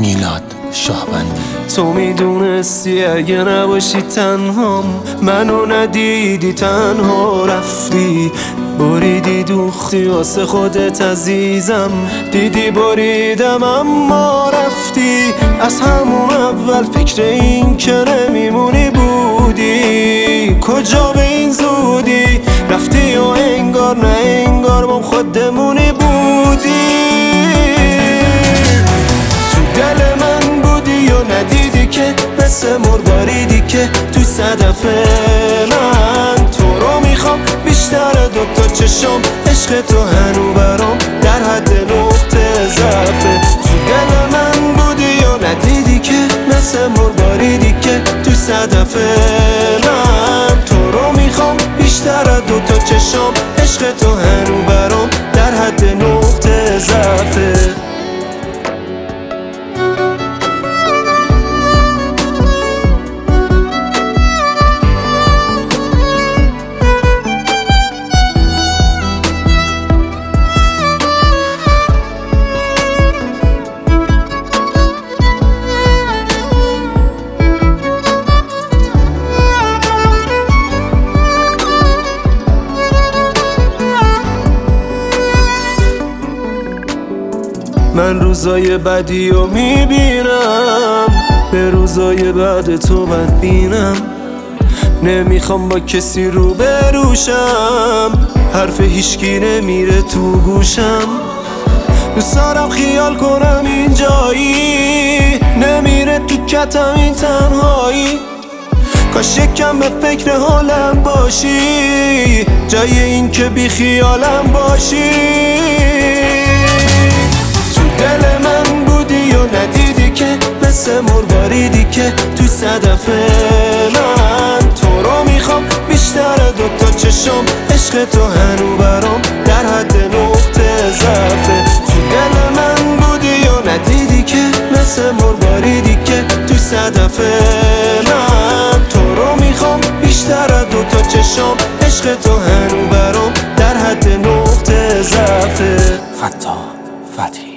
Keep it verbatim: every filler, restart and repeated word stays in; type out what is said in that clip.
میلاد شاهبندی. تو میدونستی اگه نباشی تنهام، منو ندیدی تنها رفتی، بریدی دوختی واسه خودت عزیزم، دیدی بریدم اما رفتی. از همون اول فکر این که نمیمونی بودی، کجا به این زودی رفتی و انگار نه انگار ما خودمونی بودی. مثل مرباریدی که تو صدف من، تو رو میخوام بیشتر دوتا چشم، عشق تو هنو برام در حد نقطه ضعفه. تو دل من بودی یا ندیدی که مثل مرباریدی که تو صدف من، تو رو میخوام بیشتر دوتا چشم، عشق تو هنو برام در حد نقطه ضعفه. من روزای بدی رو میبینم، به روزای بعد تو بد بینم، نمیخوام با کسی رو بروشم، حرف هیچکی نمیره تو گوشم. دوست دارم خیال کنم اینجایی، نمیره تو کتم این تنهایی، کاش یکم به فکر حالم باشی، جای این که بی خیالم باشی. دل من بودی یا ندیدی که مثل مرباریدی که تو صدف من، تو رو میخوام بیشتر دوتا چشم، عشق تو هنو برام در حد نقطه ضعفه. تو دل من بودی یا ندیدی که مثل مرباریدی که تو صدف من، تو رو میخوام بیشتر دوتا چشم، عشق تو هنو برام در حد نقطه ضعفه. فتاح فتحی.